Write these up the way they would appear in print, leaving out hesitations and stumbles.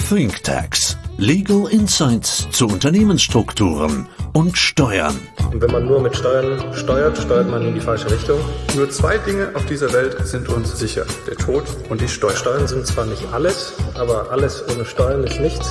ThinkTax. Legal Insights zu Unternehmensstrukturen und Steuern. Und wenn man nur mit Steuern steuert, steuert man in die falsche Richtung. Nur zwei Dinge auf dieser Welt sind uns sicher: der Tod und die Steuern. Steuern sind zwar nicht alles, aber alles ohne Steuern ist nichts.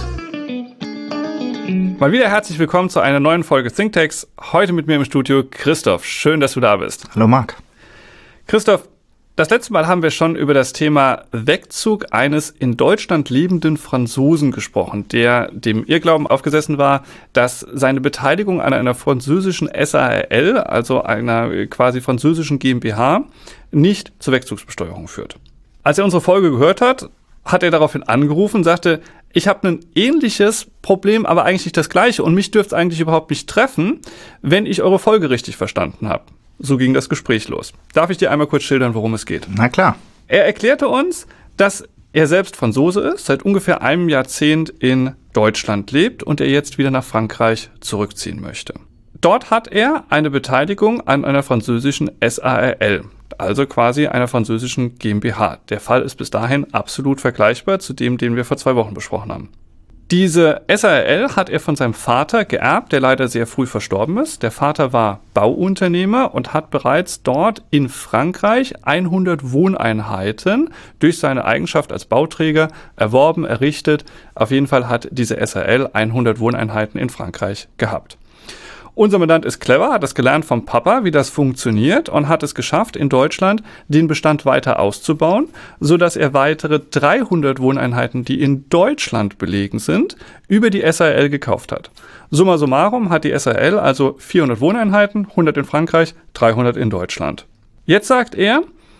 Mal wieder herzlich willkommen zu einer neuen Folge ThinkTax. Heute mit mir im Studio Christoph. Schön, dass du da bist. Hallo Marc. Christoph, das letzte Mal haben wir schon über das Thema Wegzug eines in Deutschland lebenden Franzosen gesprochen, der dem Irrglauben aufgesessen war, dass seine Beteiligung an einer französischen SARL, also einer quasi französischen GmbH, nicht zur Wegzugsbesteuerung führt. Als er unsere Folge gehört hat, hat er daraufhin angerufen und sagte, ich habe ein ähnliches Problem, aber eigentlich nicht das gleiche und mich dürfte es eigentlich überhaupt nicht treffen, wenn ich eure Folge richtig verstanden habe. So ging das Gespräch los. Darf ich dir einmal kurz schildern, worum es geht? Na klar. Er erklärte uns, dass er selbst Franzose ist, seit ungefähr einem Jahrzehnt in Deutschland lebt und er jetzt wieder nach Frankreich zurückziehen möchte. Dort hat er eine Beteiligung an einer französischen SARL, also quasi einer französischen GmbH. Der Fall ist bis dahin absolut vergleichbar zu dem, den wir vor 2 Wochen besprochen haben. Diese SARL hat er von seinem Vater geerbt, der leider sehr früh verstorben ist. Der Vater war Bauunternehmer und hat bereits dort in Frankreich 100 Wohneinheiten durch seine Eigenschaft als Bauträger erworben, errichtet. Auf jeden Fall hat diese SARL 100 Wohneinheiten in Frankreich gehabt. Unser Mandant ist clever, hat es gelernt vom Papa, wie das funktioniert und hat es geschafft, in Deutschland den Bestand weiter auszubauen, sodass er weitere 300 Wohneinheiten, die in Deutschland belegen sind, über die SARL gekauft hat. Summa summarum hat die SARL also 400 Wohneinheiten, 100 in Frankreich, 300 in Deutschland. Jetzt sagt er,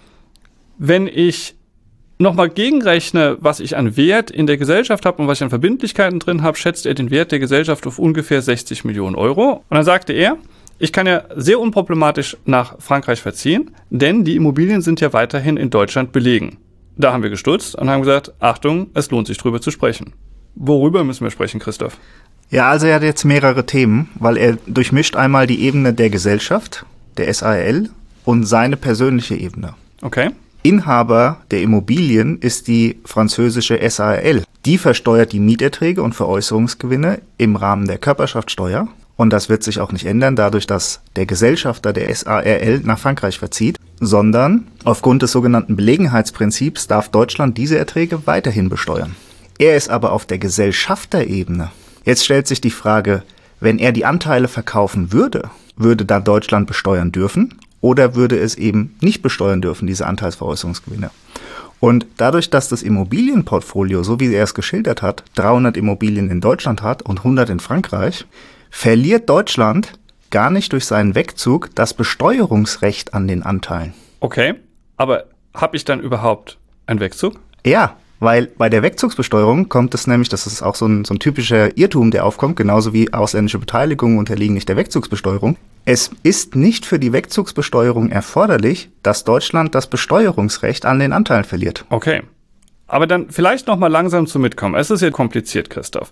wenn ich nochmal gegenrechne, was ich an Wert in der Gesellschaft habe und was ich an Verbindlichkeiten drin habe, schätzt er den Wert der Gesellschaft auf ungefähr 60 Millionen Euro. Und dann sagte er, ich kann ja sehr unproblematisch nach Frankreich verziehen, denn die Immobilien sind ja weiterhin in Deutschland belegen. Da haben wir gestutzt und haben gesagt, Achtung, es lohnt sich drüber zu sprechen. Worüber müssen wir sprechen, Christoph? Ja, also er hat jetzt mehrere Themen, weil er durchmischt einmal die Ebene der Gesellschaft, der SARL, und seine persönliche Ebene. Okay. Inhaber der Immobilien ist die französische SARL. Die versteuert die Mieterträge und Veräußerungsgewinne im Rahmen der Körperschaftsteuer. Und das wird sich auch nicht ändern, dadurch, dass der Gesellschafter der SARL nach Frankreich verzieht, sondern aufgrund des sogenannten Belegenheitsprinzips darf Deutschland diese Erträge weiterhin besteuern. Er ist aber auf der Gesellschafterebene. Jetzt stellt sich die Frage, wenn er die Anteile verkaufen würde, würde dann Deutschland besteuern dürfen? Oder würde es eben nicht besteuern dürfen, diese Anteilsveräußerungsgewinne. Und dadurch, dass das Immobilienportfolio, so wie er es geschildert hat, 300 Immobilien in Deutschland hat und 100 in Frankreich, verliert Deutschland gar nicht durch seinen Wegzug das Besteuerungsrecht an den Anteilen. Okay, aber habe ich dann überhaupt einen Wegzug? Ja, weil bei der Wegzugsbesteuerung kommt es nämlich, das ist auch so ein typischer Irrtum, der aufkommt, genauso wie ausländische Beteiligungen unterliegen nicht der Wegzugsbesteuerung. Es ist nicht für die Wegzugsbesteuerung erforderlich, dass Deutschland das Besteuerungsrecht an den Anteilen verliert. Okay, aber dann vielleicht noch mal langsam zum Mitkommen. Es ist ja kompliziert, Christoph.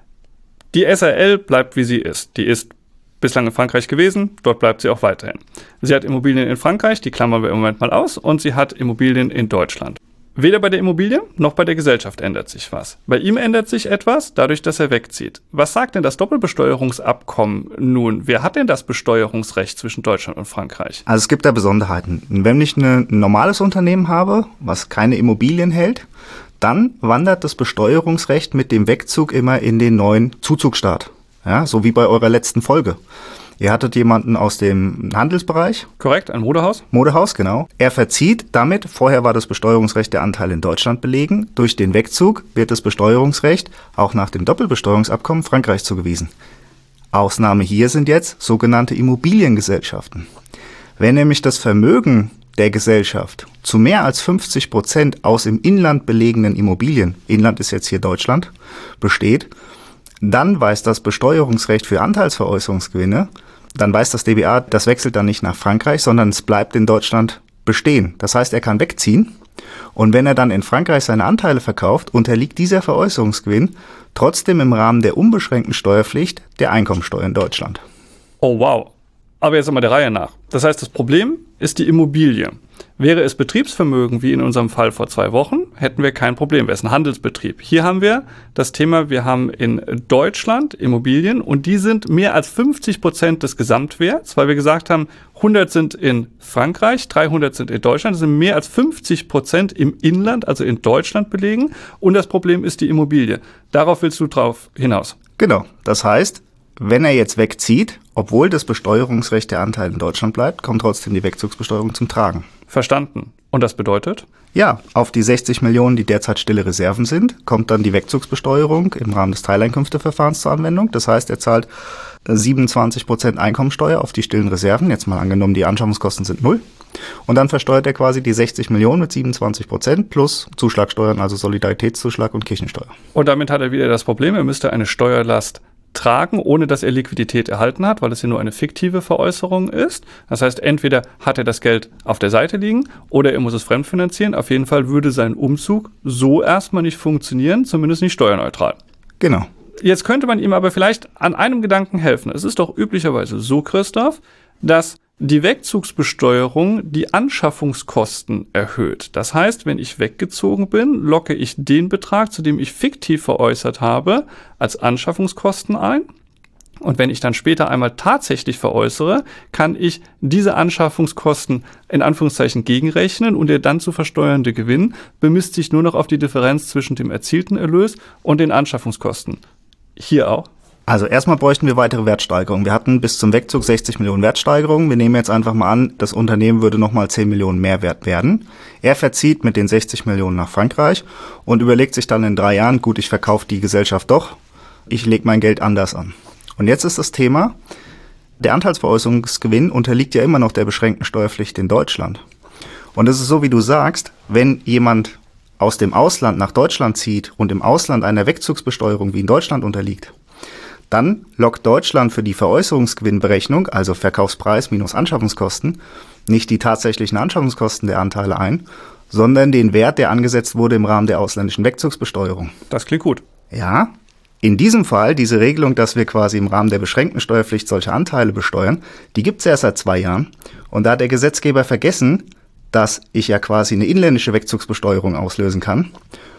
Die SARL bleibt, wie sie ist. Die ist bislang in Frankreich gewesen, dort bleibt sie auch weiterhin. Sie hat Immobilien in Frankreich, die klammern wir im Moment mal aus, und sie hat Immobilien in Deutschland. Weder bei der Immobilie noch bei der Gesellschaft ändert sich was. Bei ihm ändert sich etwas, dadurch, dass er wegzieht. Was sagt denn das Doppelbesteuerungsabkommen nun? Wer hat denn das Besteuerungsrecht zwischen Deutschland und Frankreich? Also es gibt da Besonderheiten. Wenn ich ein normales Unternehmen habe, was keine Immobilien hält, dann wandert das Besteuerungsrecht mit dem Wegzug immer in den neuen Zuzugsstaat. Ja, so wie bei eurer letzten Folge. Ihr hattet jemanden aus dem Handelsbereich. Korrekt, ein Modehaus. Modehaus, genau. Er verzieht damit, vorher war das Besteuerungsrecht der Anteile in Deutschland belegen. Durch den Wegzug wird das Besteuerungsrecht auch nach dem Doppelbesteuerungsabkommen Frankreich zugewiesen. Ausnahme hier sind jetzt sogenannte Immobiliengesellschaften. Wenn nämlich das Vermögen der Gesellschaft zu mehr als 50% aus im Inland belegenen Immobilien, Inland ist jetzt hier Deutschland, besteht, dann weist das Besteuerungsrecht für Anteilsveräußerungsgewinne, dann weiß das DBA, das wechselt dann nicht nach Frankreich, sondern es bleibt in Deutschland bestehen. Das heißt, er kann wegziehen und wenn er dann in Frankreich seine Anteile verkauft, unterliegt dieser Veräußerungsgewinn trotzdem im Rahmen der unbeschränkten Steuerpflicht der Einkommensteuer in Deutschland. Oh wow, aber jetzt einmal der Reihe nach. Das heißt, das Problem ist die Immobilie. Wäre es Betriebsvermögen, wie in unserem Fall vor 2 Wochen, hätten wir kein Problem. Wäre es ein Handelsbetrieb. Hier haben wir das Thema, wir haben in Deutschland Immobilien und die sind mehr als 50% des Gesamtwerts, weil wir gesagt haben, 100 sind in Frankreich, 300 sind in Deutschland. Das sind mehr als 50% im Inland, also in Deutschland belegen. Und das Problem ist die Immobilie. Darauf willst du drauf hinaus. Genau. Das heißt, wenn er jetzt wegzieht, obwohl das Besteuerungsrecht der Anteil in Deutschland bleibt, kommt trotzdem die Wegzugsbesteuerung zum Tragen. Verstanden. Und das bedeutet? Ja, auf die 60 Millionen, die derzeit stille Reserven sind, kommt dann die Wegzugsbesteuerung im Rahmen des Teileinkünfteverfahrens zur Anwendung. Das heißt, er zahlt 27% Einkommensteuer auf die stillen Reserven. Jetzt mal angenommen, die Anschaffungskosten sind 0. Und dann versteuert er quasi die 60 Millionen mit 27% plus Zuschlagsteuern, also Solidaritätszuschlag und Kirchensteuer. Und damit hat er wieder das Problem, er müsste eine Steuerlast tragen, ohne dass er Liquidität erhalten hat, weil es ja nur eine fiktive Veräußerung ist. Das heißt, entweder hat er das Geld auf der Seite liegen oder er muss es fremdfinanzieren. Auf jeden Fall würde sein Umzug so erstmal nicht funktionieren, zumindest nicht steuerneutral. Genau. Jetzt könnte man ihm aber vielleicht an einem Gedanken helfen. Es ist doch üblicherweise so, Christoph, dass die Wegzugsbesteuerung die Anschaffungskosten erhöht. Das heißt, wenn ich weggezogen bin, locke ich den Betrag, zu dem ich fiktiv veräußert habe, als Anschaffungskosten ein. Und wenn ich dann später einmal tatsächlich veräußere, kann ich diese Anschaffungskosten in Anführungszeichen gegenrechnen und der dann zu versteuernde Gewinn bemisst sich nur noch auf die Differenz zwischen dem erzielten Erlös und den Anschaffungskosten. Hier auch. Also erstmal bräuchten wir weitere Wertsteigerungen. Wir hatten bis zum Wegzug 60 Millionen Wertsteigerungen. Wir nehmen jetzt einfach mal an, das Unternehmen würde nochmal 10 Millionen mehr wert werden. Er verzieht mit den 60 Millionen nach Frankreich und überlegt sich dann in 3 Jahren, gut, ich verkaufe die Gesellschaft doch, ich lege mein Geld anders an. Und jetzt ist das Thema, der Anteilsveräußerungsgewinn unterliegt ja immer noch der beschränkten Steuerpflicht in Deutschland. Und es ist so, wie du sagst, wenn jemand aus dem Ausland nach Deutschland zieht und im Ausland einer Wegzugsbesteuerung wie in Deutschland unterliegt, dann lockt Deutschland für die Veräußerungsgewinnberechnung, also Verkaufspreis minus Anschaffungskosten, nicht die tatsächlichen Anschaffungskosten der Anteile ein, sondern den Wert, der angesetzt wurde im Rahmen der ausländischen Wegzugsbesteuerung. Das klingt gut. Ja, in diesem Fall, diese Regelung, dass wir quasi im Rahmen der beschränkten Steuerpflicht solche Anteile besteuern, die gibt es erst seit 2 Jahren. Und da hat der Gesetzgeber vergessen, dass ich ja quasi eine inländische Wegzugsbesteuerung auslösen kann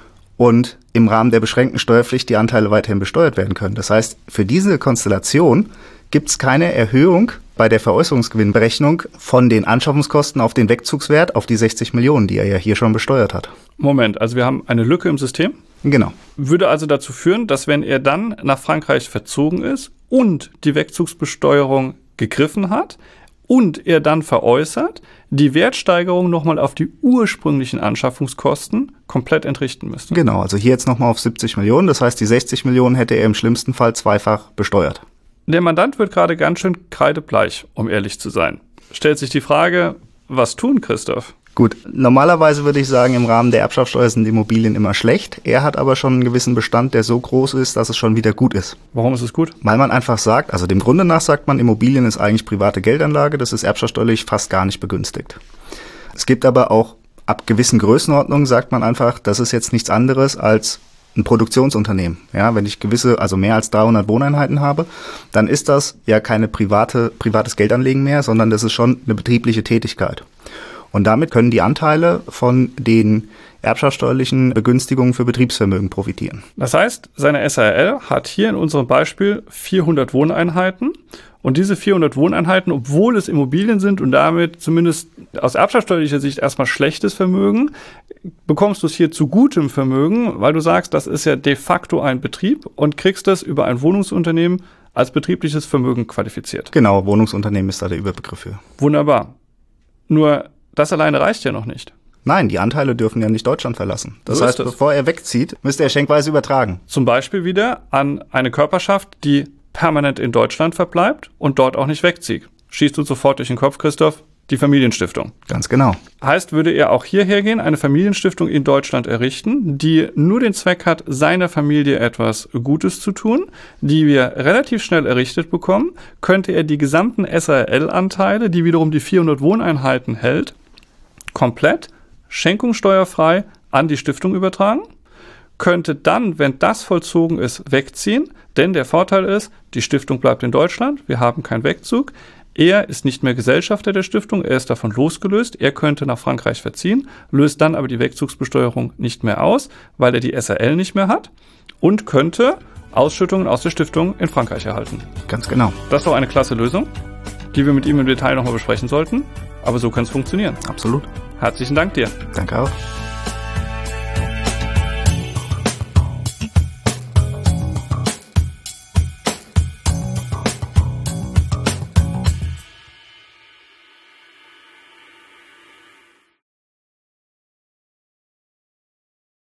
und im Rahmen der beschränkten Steuerpflicht die Anteile weiterhin besteuert werden können. Das heißt, für diese Konstellation gibt es keine Erhöhung bei der Veräußerungsgewinnberechnung von den Anschaffungskosten auf den Wegzugswert auf die 60 Millionen, die er ja hier schon besteuert hat. Moment, also wir haben eine Lücke im System. Genau. Würde also dazu führen, dass wenn er dann nach Frankreich verzogen ist und die Wegzugsbesteuerung gegriffen hat und er dann veräußert, die Wertsteigerung nochmal auf die ursprünglichen Anschaffungskosten komplett entrichten müsste. Genau, also hier jetzt nochmal auf 70 Millionen. Das heißt, die 60 Millionen hätte er im schlimmsten Fall zweifach besteuert. Der Mandant wird gerade ganz schön kreidebleich, um ehrlich zu sein. Stellt sich die Frage, was tun, Christoph? Gut, normalerweise würde ich sagen, im Rahmen der Erbschaftssteuer sind Immobilien immer schlecht. Er hat aber schon einen gewissen Bestand, der so groß ist, dass es schon wieder gut ist. Warum ist es gut? Weil man einfach sagt, also dem Grunde nach sagt man, Immobilien ist eigentlich private Geldanlage, das ist erbschaftssteuerlich fast gar nicht begünstigt. Es gibt aber auch, ab gewissen Größenordnungen sagt man einfach, das ist jetzt nichts anderes als ein Produktionsunternehmen. Ja, wenn ich also mehr als 300 Wohneinheiten habe, dann ist das ja keine privates Geldanlegen mehr, sondern das ist schon eine betriebliche Tätigkeit. Und damit können die Anteile von den erbschaftssteuerlichen Begünstigungen für Betriebsvermögen profitieren. Das heißt, seine SARL hat hier in unserem Beispiel 400 Wohneinheiten. Und diese 400 Wohneinheiten, obwohl es Immobilien sind und damit zumindest aus erbschaftssteuerlicher Sicht erstmal schlechtes Vermögen, bekommst du es hier zu gutem Vermögen, weil du sagst, das ist ja de facto ein Betrieb und kriegst das über ein Wohnungsunternehmen als betriebliches Vermögen qualifiziert. Genau, Wohnungsunternehmen ist da der Überbegriff für. Wunderbar. Nur das alleine reicht ja noch nicht. Nein, die Anteile dürfen ja nicht Deutschland verlassen. Das heißt, bevor er wegzieht, müsste er schenkweise übertragen. Zum Beispiel wieder an eine Körperschaft, die permanent in Deutschland verbleibt und dort auch nicht wegzieht. Schießt uns sofort durch den Kopf, Christoph, die Familienstiftung. Ganz genau. Heißt, würde er auch hierher gehen, eine Familienstiftung in Deutschland errichten, die nur den Zweck hat, seiner Familie etwas Gutes zu tun, die wir relativ schnell errichtet bekommen, könnte er die gesamten SARL-Anteile, die wiederum die 400 Wohneinheiten hält, komplett schenkungssteuerfrei an die Stiftung übertragen, könnte dann, wenn das vollzogen ist, wegziehen, denn der Vorteil ist, die Stiftung bleibt in Deutschland, wir haben keinen Wegzug. Er ist nicht mehr Gesellschafter der Stiftung, er ist davon losgelöst, er könnte nach Frankreich verziehen, löst dann aber die Wegzugsbesteuerung nicht mehr aus, weil er die SAL nicht mehr hat und könnte Ausschüttungen aus der Stiftung in Frankreich erhalten. Ganz genau. Das ist doch eine klasse Lösung, die wir mit ihm im Detail nochmal besprechen sollten, aber so kann es funktionieren. Absolut. Herzlichen Dank dir. Danke auch.